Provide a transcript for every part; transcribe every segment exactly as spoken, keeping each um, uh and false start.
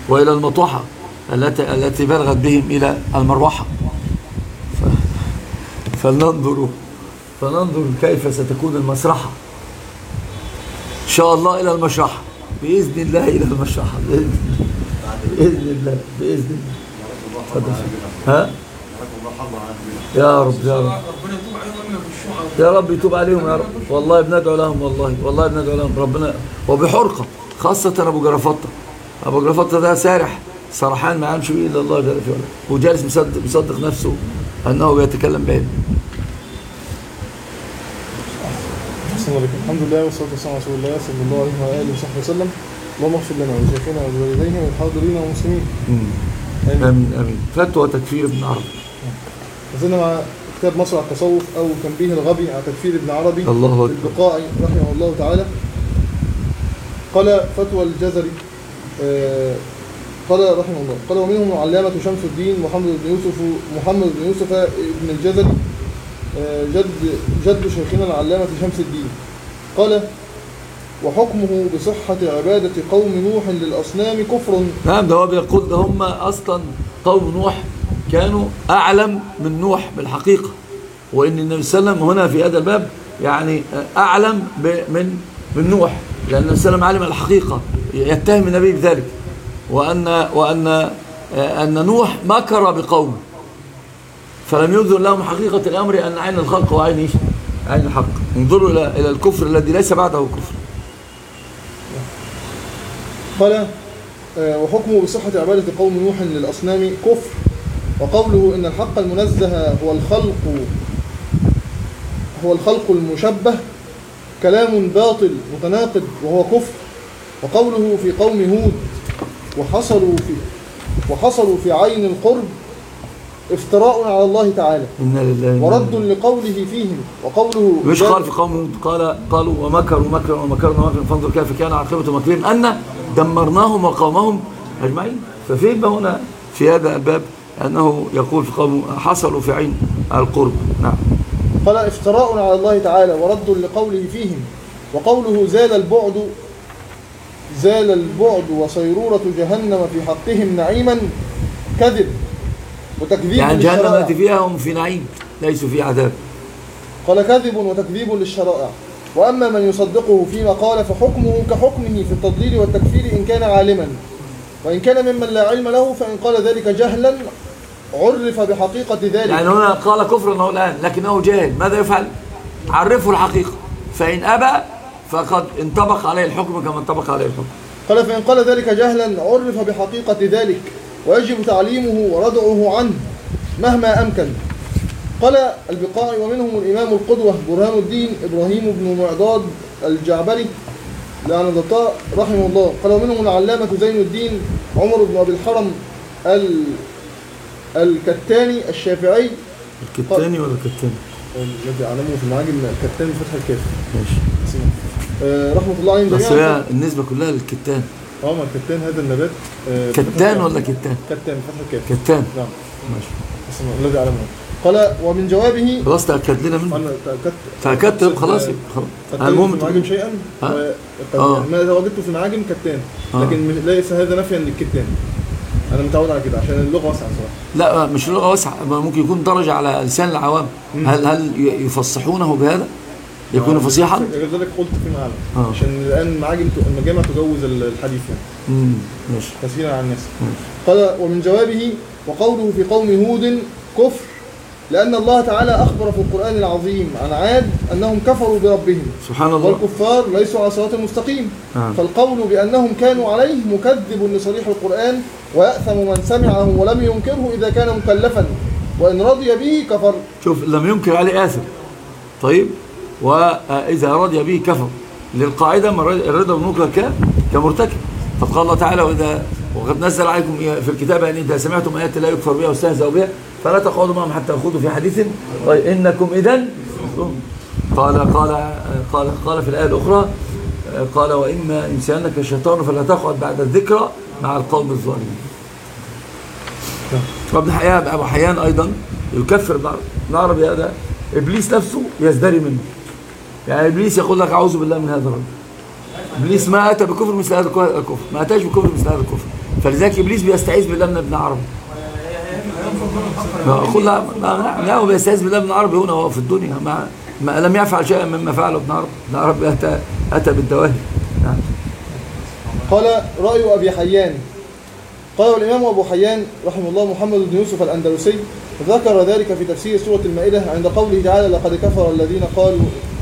وإلى المطوحة التي التي بلغت بهم إلى المروحة. فلننظر فننظر كيف ستكون المسرحة إن شاء الله إلى المشرحة بإذن الله، إلى المشرحة بإذن الله بإذن الله بإذن الله. ها يا رب يا رب يا رب يتوب عليهم يا رب. والله بندعو لهم، والله والله بندعو لهم ربنا، وبحرقة خاصة أبو جرافطة. أبو جرافطة ده سارح سرحان ما يعلمش بيه إلا الله جل في علاه، وجالس مصدق, مصدق نفسه أنه بيتكلم بعلم. الحمد لله والصلاة والسلام على رسول الله صلى الله عليه وآله وصحبه وسلم. اللهم اغفر لنا ولشيخنا ولوالدينا والحاضرين والمسلمين. آمين آمين آمين. فتوى تكفير ابن عربي. وصلنا مع كتاب مصر على التصوف أو تنبيه الغبي على تكفير ابن عربي الله أكبر البقائي رحمه الله تعالى. قال فتوى الجزري آه قال رحمه الله قال ومنهم العلامة شمس الدين محمد بن يوسف محمد بن يوسف ابن الجزري آه جد جد شيخنا العلامة شمس الدين. قال وحكمه بصحة عبادة قوم نوح للأصنام كفر. نعم، ده هو بيقول ده هم أصلا قوم نوح كانوا أعلم من نوح بالحقيقة، وإن النبي صلى الله عليه وسلم هنا في هذا الباب يعني أعلم من من نوح، لأن النبي صلى الله عليه وسلم علم الحقيقة، يتهم النبي بذلك، وأن وأن أن نوح مكر بقومه فلم يظهر لهم حقيقة الأمر أن عين الخلق وعين إيش؟ عين الحق. انظروا إلى إلى الكفر الذي ليس بعده كفر. قال وحكمه بصحة عبادة قوم نوح للأصنام كفر. وقوله إن الحق المنزه هو الخلق هو الخلق المشبه كلام باطل متناقض وهو كفر. وقوله في قوم هود وحصلوا في وحصلوا في عين القرب افتراء على الله تعالى ورد لقوله فيهم. وقوله مش قال في قوم هود قال قالوا ومكروا مكرا ومكرنا مكرا فانظر كيف كان عاقبة مكرهم أن دمرناهم وقومهم أجمعين. ففين هنا في هذا الباب أنه يقول في قوم حصلوا في عين القرب. نعم. قال افتراء على الله تعالى ورد لقوله فيهم. وقوله زال البعد زال البعد وصيرورة جهنم في حقهم نعيما كذب وتكذيب يعني جهنم للشرائع. التي فيها هم في نعيم ليسوا في عذاب. قال كذب وتكذيب للشرائع. وأما من يصدقه فيما قال فحكمه كحكمه في التضليل والتكفير إن كان عالما، وإن كان ممن لا علم له فإن قال ذلك جهلا عرف بحقيقة ذلك. يعني هنا قال كفرا الآن لكنه جاهل، ماذا يفعل؟ عرفه الحقيقة، فإن أبى فقد انطبق عليه الحكم كما انطبق عليه الحكم. قال فإن قال ذلك جهلا عرف بحقيقة ذلك ويجب تعليمه وردعه عنه مهما أمكن. قال البقائي ومنهم الإمام القدوة برهان الدين إبراهيم بن معضاد الجعبري لعنة الله رحمه الله. قال ومنهم العلامة زين الدين عمر بن أبي الحرم ال... الكتاني الشافعي. الكتاني ولا الكتاني؟ الذي علمه في المعاجم الكتاني فتح الكاف. ماشي. آه رحمة الله عليهم جميعا. بس هي النسبة كلها للكتان. اه ما الكتان هذا النبات. آه كتان ولا كتان؟ كتان فتح الكاف. كتان. نعم. ماشي. الذي علمه. قال ومن جوابه خلاص تأكد لنا منه. أنا تأكدت. تأكدت خلاص. المهم في المعاجم شيئا. آه. ما وجدته في المعاجم كتان، لكن آه. ليس هذا نفيا للكتان. أنا متعود على كده عشان اللغة واسعة صراحة. لا مش اللغة واسعة، ممكن يكون درجة على لسان العوام. مم. هل هل يفصحونه بهذا؟ يكون آه. فصيحا؟ لذلك قلت فيما أعلم. آه. عشان الآن المعاجم المجامع تجوز الحديث يعني. امم ماشي. تسهيلا على الناس. قال ومن جوابه وقوله في قوم هود كفر لأن الله تعالى أخبر في القرآن العظيم عن عاد أنهم كفروا بربهم سبحان الله، والكفار ليسوا على صراط المستقيم. آه. فالقول بأنهم كانوا عليه مكذب لصريح القرآن ويأثم من سمعه ولم ينكره إذا كان مكلفا وإن رضي به كفر. شوف لم ينكر عليه آثم، طيب، وإذا رضي به كفر. للقاعدة الرضا بالمنكر كمرتكب. فقال الله تعالى وإذا وقد نزل عليكم في الكتاب أن إذا سمعتم آيات لا يكفر بها واستهزأوا بها فلا تقعدوا معهم حتى يخوضوا في حديث طيب إنكم إذن. قال قال قال قال في الآية الأخرى قال وإما ينسينك الشيطان فلا تقعد بعد الذكرى مع القوم الظالمين. وابن حيان أبو حيان أيضا يكفر ابن عربي هذا إبليس نفسه يزدري منه. يعني إبليس يقول لك أعوذ بالله من هذا الرجل. إبليس ما أتى بكفر مثل هذا الكفر، ما أتاش بكفر مثل هذا الكفر، فلذلك ابليس بيستعيذ بالله من ابن عربي. ما لا لا هو بيستعيذ بالله ابن عربي هنا وهو في الدنيا، ما, ما لم يفعل شيئا مما فعله ابن عربي. ابن عربي اتى اتى بالدواهي. نعم. قال رأي أبي حيان. قال الإمام أبو حيان رحمه الله محمد بن يوسف الأندلسي ذكر ذلك في تفسير سورة المائدة عند قوله تعالى لقد كفر الذين قالوا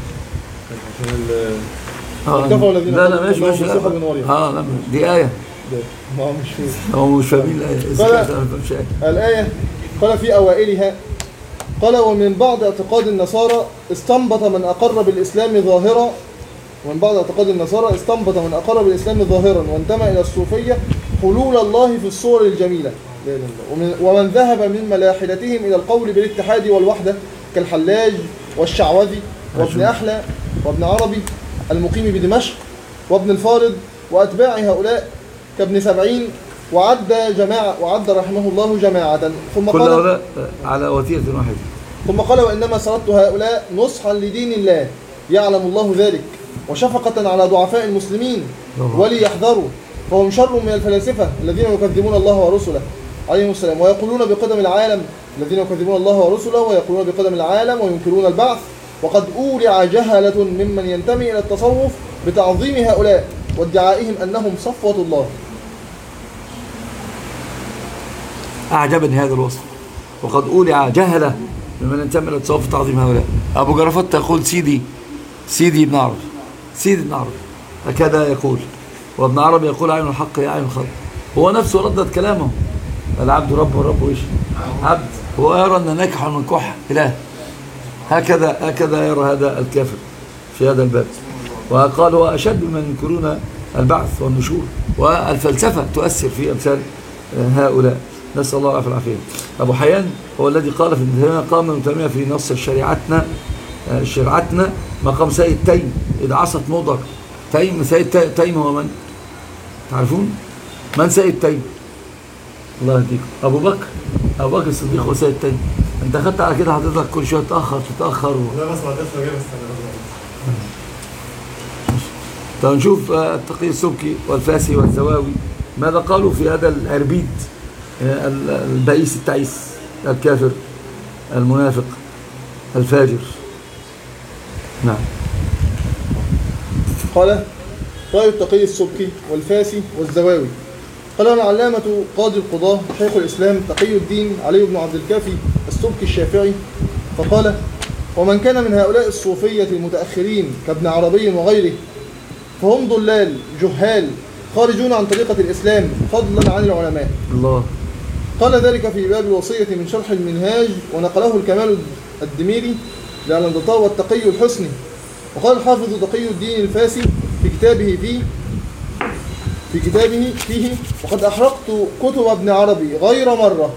آه كفر الذين لا لا ماشي ماشي اه لا دي آية ما هو مش فيه هو مش فاهمين الآية. الآية قال في أوائلها قال ومن بعض اعتقاد النصارى استنبط من أقر بالإسلام ظاهرا ومن بعض اعتقاد النصارى استنبط من أقر بالإسلام ظاهرا وانتمى إلى الصوفية حلول الله في الصور الجميلة، ومن ذهب من ملاحدتهم إلى القول بالاتحاد والوحدة كالحلاج والشعوذي وابن أحلى وابن عربي المقيم بدمشق وابن الفارض وأتباع هؤلاء كابن سبعين وعد جماعة وعد رحمه الله جماعة. ثم كل قال هؤلاء على وتيرة واحدة. ثم قال وإنما سردت هؤلاء نصحا لدين الله يعلم الله ذلك وشفقة على ضعفاء المسلمين وليحذروا، فهم شر من الفلاسفة الذين يكذبون الله ورسله عليهم السلام ويقولون بقدم العالم الذين يكذبون الله ورسله ويقولون بقدم العالم وينكرون البعث، وقد أولع جهلة ممن ينتمي إلى التصوف بتعظيم هؤلاء وادعائهم أنهم صفوة الله. أعجبني هذا الوصف، وقد أولع جهلة ممن ينتمي إلى التصوف بتعظيم هؤلاء. أبو جرفت يقول سيدي سيدي ابن عربي سيدي ابن عربي هكذا يقول، وابن عربي يقول عين الحق هي عين الخلق. هو نفسه ردد كلامه العبد رب والرب ايش عبد، هو يرى أن ناكح من كح إله، هكذا هكذا يرى هذا الكافر في هذا الباب. وقال هو أشد من ينكرون البعث والنشور، والفلسفة تؤثر في أمثال هؤلاء، نسأل الله العافية والعافية. أبو حيان هو الذي قال في ابن قام ابن تيمية في نص شريعتنا شريعتنا مقام سيد تيم إذا عصت مضر. تيم سيد تيم هو من؟ تعرفون من سيد تيم؟ الله يهديكم. أبو بكر أبو بكر الصديق هو سيد تيم. أنت أخذت على كده حضرتك كل شوية تتأخر تتأخر و... لا بس ما قدرتش أجيب طيب نشوف التقي السبكي والفاسي والزواوي ماذا قالوا في هذا العربيد البئيس التعيس الكافر المنافق الفاجر. نعم. قال رأي التقي السبكي والفاسي والزواوي. قال العلامة قاضي القضاة شيخ الإسلام تقي الدين علي بن عبد الكافي السبكي الشافعي فقال ومن كان من هؤلاء الصوفية المتأخرين كابن عربي وغيره فهم ضلال جهال خارجون عن طريقة الإسلام فضلا عن العلماء. الله. قال ذلك في باب الوصية من شرح المنهاج ونقله الكمال الدميري للألندطاء والتقي الحسني. وقال الحافظ تقي الدين الفاسي في كتابه فيه في كتابه فيه وقد أحرقت كتب ابن عربي غير مرة.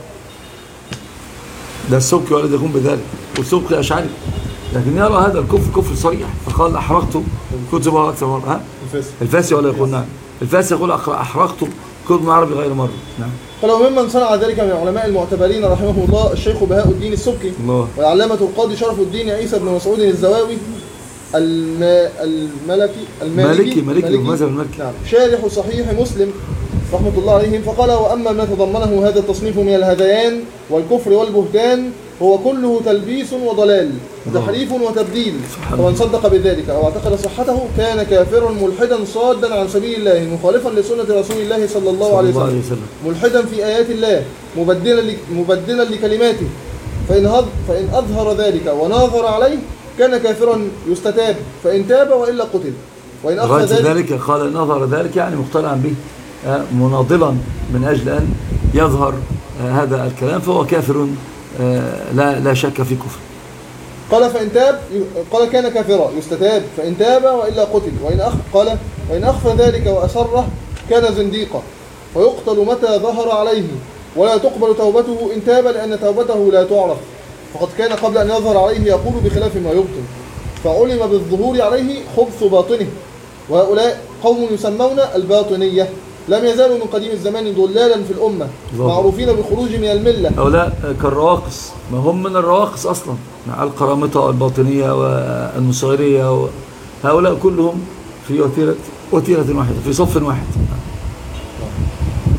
ده السبكي ولد يقوم بذلك، والسبكي أشعري لكن يرى هذا الكفر كفر صريح، فقال أحرقت كتبه أكثر مرة. ها؟ الفاسي الفاسي ولا يقول نعم الفاسي يقول أحرقت كتب ابن عربي غير مرة. نعم. قال وممن صنع ذلك من العلماء المعتبرين رحمه الله الشيخ بهاء الدين السبكي الله. والعلامة القاضي شرف الدين عيسى بن مسعود الزواوي الم... الملكي المالكي مالكي المذهب المالكي نعم شارح صحيح مسلم رحمة الله عليهم. فقال وأما ما تضمنه هذا التصنيف من الهذيان والكفر والبهتان هو كله تلبيس وضلال تحريف وتبديل، فمن صدق بذلك أو اعتقد صحته كان كافرا ملحدا صادا عن سبيل الله مخالفا لسنة رسول الله صلى الله عليه وسلم ملحدا في آيات الله مبدلا مبدلا لكلماته، فإن فإن أظهر ذلك وناظر عليه كان كافرا يستتاب فإن تاب وإلا قتل. وإن أخذ ذلك, ذلك قال نظر ذلك يعني مقتنعا به مناضلا من أجل أن يظهر هذا الكلام فهو كافر لا لا شك في كفر. قال فإن تاب قال كان كافرا يستتاب فإن تاب وإلا قتل. وإن أخ قال وإن أخفى ذلك وأسره كان زنديقا ويقتل متى ظهر عليه ولا تقبل توبته إن تاب لأن توبته لا تعرف، فقد كان قبل أن يظهر عليه يقول بخلاف ما يبطن فعلم بالظهور عليه خبث باطنه. وهؤلاء قوم يسمون الباطنية لم يزالوا من قديم الزمان ضلالا في الأمة معروفين بالخروج من الملة. هؤلاء كالرواقص، ما هم من الرواقص أصلا مع القرامطة والباطنية والنصيرية، هؤلاء كلهم في وتيرة, وتيرة واحدة في صف واحد.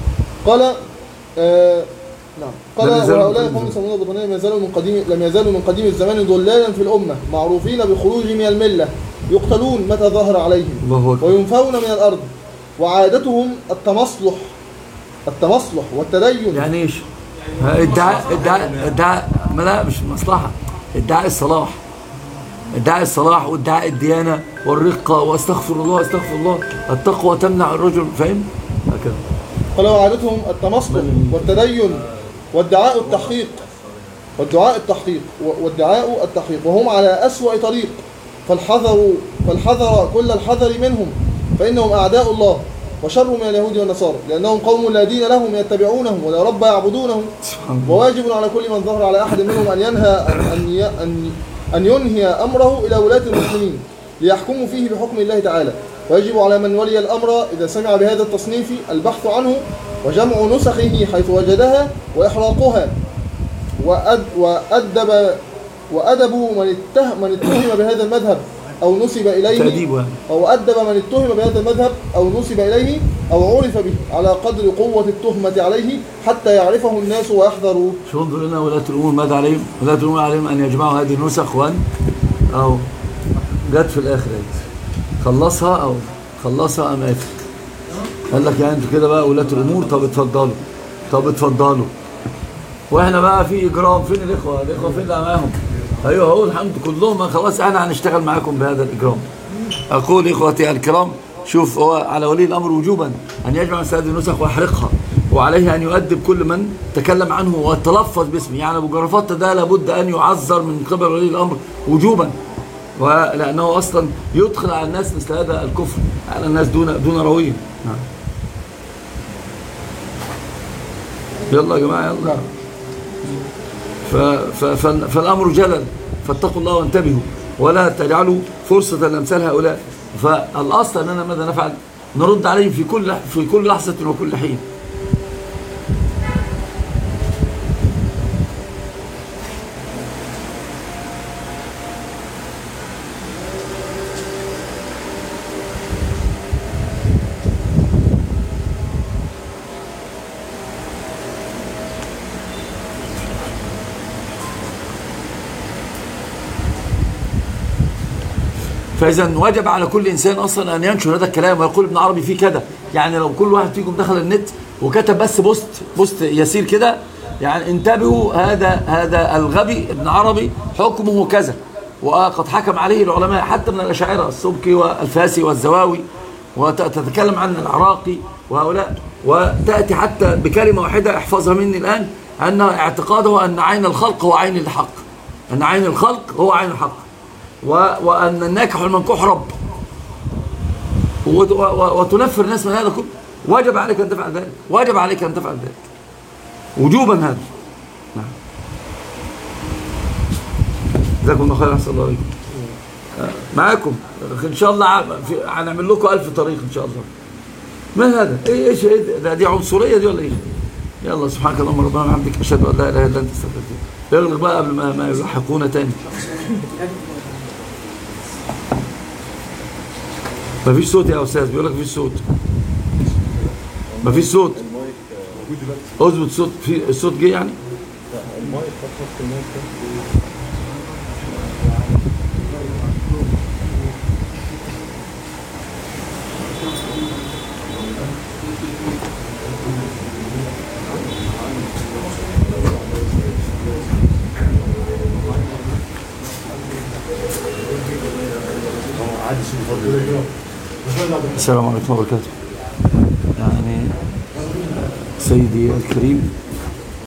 قال آه نعم قال لم يزالوا وهؤلاء من قوم يسمون البطانية لم يزالوا من قديم لم يزالوا من قديم الزمان ضلالا في الأمة معروفين بخروجهم من الملة يقتلون متى ظهر عليهم الله أكبر. وينفون من الأرض وعادتهم التمصلح التمصلح والتدين. يعني ايش؟ ادعاء ادعاء ادعاء ما لا مش مصلحة، ادعاء الصلاح، ادعاء الصلاح وادعاء الديانة والرقة واستغفر الله استغفر الله، التقوى تمنع الرجل، فاهم؟ هكذا. قال وعادتهم التمصلح والتدين وادعاء التحقيق والدعاء التحقيق وادعاء التحقيق وهم على أسوأ طريق، فالحذر فالحذر كل الحذر منهم فإنهم أعداء الله وشر من اليهود والنصارى، لأنهم قوم لا دين لهم يتبعونهم ولا رب يعبدونهم. وواجب على كل من ظهر على أحد منهم أن ينهى أن أن أن ينهي أمره إلى ولاة المسلمين ليحكموا فيه بحكم الله تعالى. ويجب على من ولي الأمر إذا سمع بهذا التصنيف البحث عنه وجمع نسخه حيث وجدها وإحراقها، وأد وأدب وأدبوا من اتهم من اتهم بهذا المذهب أو نسب إليه أو أدب من اتهم بهذا المذهب أو نسب إليه أو عرف به على قدر قوة التهمة عليه حتى يعرفه الناس ويحذروا. شو انظر لنا ولاة الأمور ماذا عليهم؟ ولاة الأمور عليهم أن يجمعوا هذه النسخ وأن أو جت في الآخر خلصها أو خلصها أم آخر. قال لك يعني أنتوا كده بقى ولاة الأمور، طب اتفضلوا طب اتفضلوا وإحنا بقى في إجرام، فين الإخوة؟ الإخوة فين اللي معاهم؟ أيوه هو الحمد كلهم خلاص احنا هنشتغل معاكم بهذا الإجرام. أقول إخوتي الكرام، شوف هو على ولي الأمر وجوبا أن يجمع مثل هذه النسخ ويحرقها، وعليه أن يؤدب كل من تكلم عنه وتلفظ باسمه. يعني أبو جرافطة ده لابد أن يعذر من قبل ولي الأمر وجوبا، ولأنه أصلا يدخل على الناس مثل هذا الكفر على الناس دون دون رويه. نعم. يلا يا جماعة يلا. ف ف ف فالأمر جلل، فاتقوا الله وانتبهوا ولا تجعلوا فرصة لأمثال هؤلاء. فالأصل أننا ماذا نفعل؟ نرد عليهم في كل في كل لحظة وكل حين. فإذا وجب على كل إنسان أصلا أن ينشر هذا الكلام ويقول ابن عربي فيه كذا. يعني لو كل واحد فيكم دخل النت وكتب بس بوست بوست يسير كده، يعني انتبهوا هذا هذا الغبي ابن عربي حكمه كذا، وقد حكم عليه العلماء حتى من الأشاعرة السبكي والفاسي والزواوي، وتتكلم عن العراقي وهؤلاء، وتأتي حتى بكلمة واحدة احفظها مني الآن، أن اعتقاده أن عين الخلق هو عين الحق، أن عين الخلق هو عين الحق، وأن الناكح والمنكوح رب، وتنفر الناس من هذا كله. واجب عليك أن تفعل ذلك، واجب عليك أن تفعل ذلك وجوبا هذا. نعم. جزاكم الله خير، أحسن الله عليكم. معاكم إن شاء الله، هنعمل لكم ألف طريق إن شاء الله. ما هذا؟ إيه إيش ده؟ دي عنصرية دي ولا إيه؟ يلا سبحانك اللهم ربنا وبحمدك أشهد أن لا إله إلا أنت أستغفرك. يغلق بقى قبل ما ما يلحقونا تاني. مفيش صوت يا أستاذ، بيقول لك مفيش صوت. مفيش صوت. اظبط صوت، في الصوت جه يعني؟ السلام عليكم ورحمة الله وبركاته. يعني سيدي الكريم